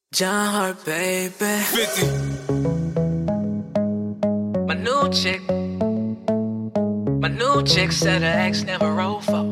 John Hart, baby. 50. My new chick said her ex never rolled for.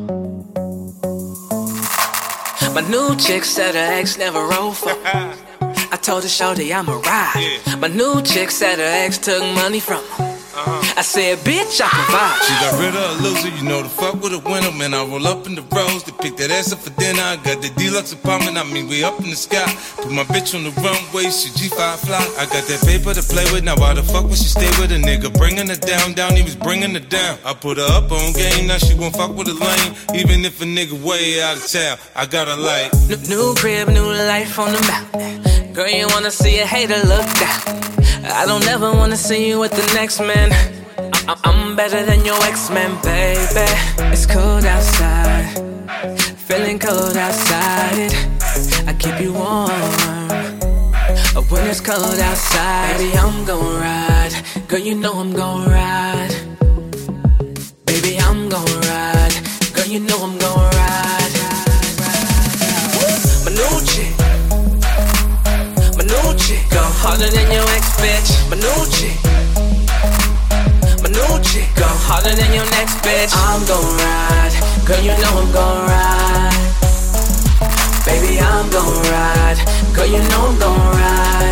My new chick said her ex never rolled for. I told her, shorty, I'ma ride. Yeah. My new chick said her ex took money from her. I said, bitch, I provide. She got rid of a loser, you know the fuck with a winner. Man, I roll up in the rose to pick that ass up for dinner. I got the deluxe apartment, I mean, we up in the sky. Put my bitch on the runway, she G5 fly. I got that paper to play with, now why the fuck would she stay with a nigga? Bringing her down, he was bringing her down. I put her up on game, now she won't fuck with a lame. Even if a nigga way out of town, I got her like New crib, new life on the mountain. Girl, you wanna see a hater look down. I don't ever wanna see you with the next man. I'm better than your ex-man, baby. It's cold outside, feeling cold outside. I keep you warm when it's cold outside. Baby, I'm gon' ride. Girl, you know I'm gon' ride. Baby, I'm gon' ride. Girl, you know I'm gon' ride. My new chick, go harder than your ex, bitch. My new chick go harder than your next bitch. I'm gon' ride, girl, you know I'm gon' ride. Baby, I'm gon' ride, girl, you know I'm gon' ride.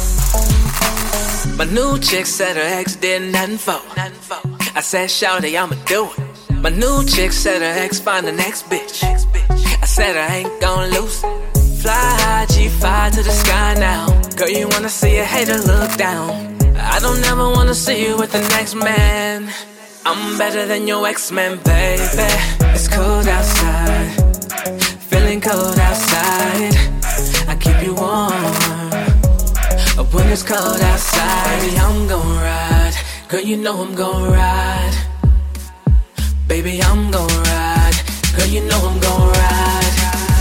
My new chick said her ex did nothing for. I said, shawty, I'ma do it. My new chick said her ex find the next bitch. I said I ain't gon' lose. Fly high, G5 to the sky now. Girl, you wanna see a hater look down. I don't ever wanna see you with the next man. I'm better than your ex-man, baby. It's cold outside, feeling cold outside. I keep you warm when it's cold outside. Baby, I'm gon' ride. Girl, you know I'm gon' ride. Baby, I'm gon' ride. Girl, you know I'm gon' ride.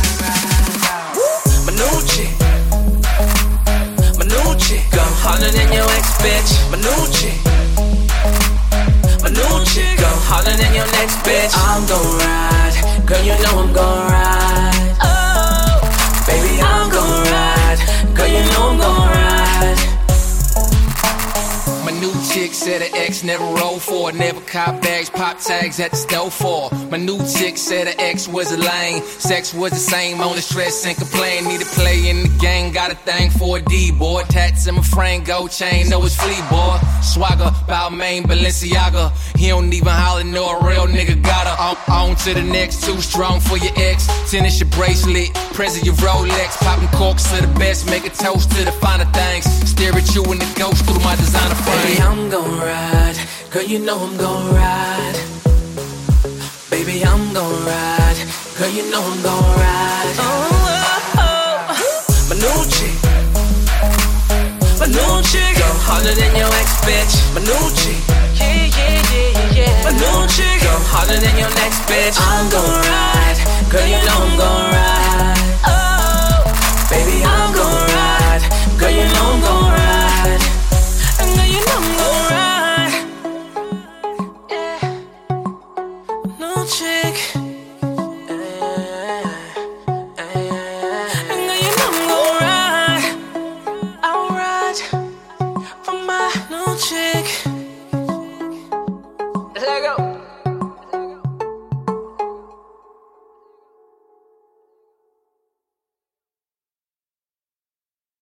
My new chick go harder than your ex, bitch. My new chick go harder than your next bitch. I'm gon' ride, girl, you know I'm gon' ride. Oh, baby, I'm gon' ride, girl, you know I'm gon' ride. My new chick said her ex never rolled for, never cop bags, pop tags at the store for. My new chick said her ex was a lame, sex was the same, only stress and complain. Need to play in the game, got a thing for a D-boy. Tats in my frame, gold chain, know it's flea boy. Swagger, Balmain, Balenciaga. He don't even holler, know a real nigga got her. On to the next, too strong for your ex. Tennis your bracelet, present your Rolex. Popping corks to the best, make a toast to the finer things. Stare at you and the ghost through my designer frame. Baby, I'm gon' ride, girl, you know I'm gon' ride. Baby, I'm gon' ride, girl, you know I'm gon' ride. Oh, oh, oh. My new chick go harder than your ex, bitch. My new chick, my new chick go harder than your next bitch. I'm gon' ride, girl, you know I'm gon' ride. Oh,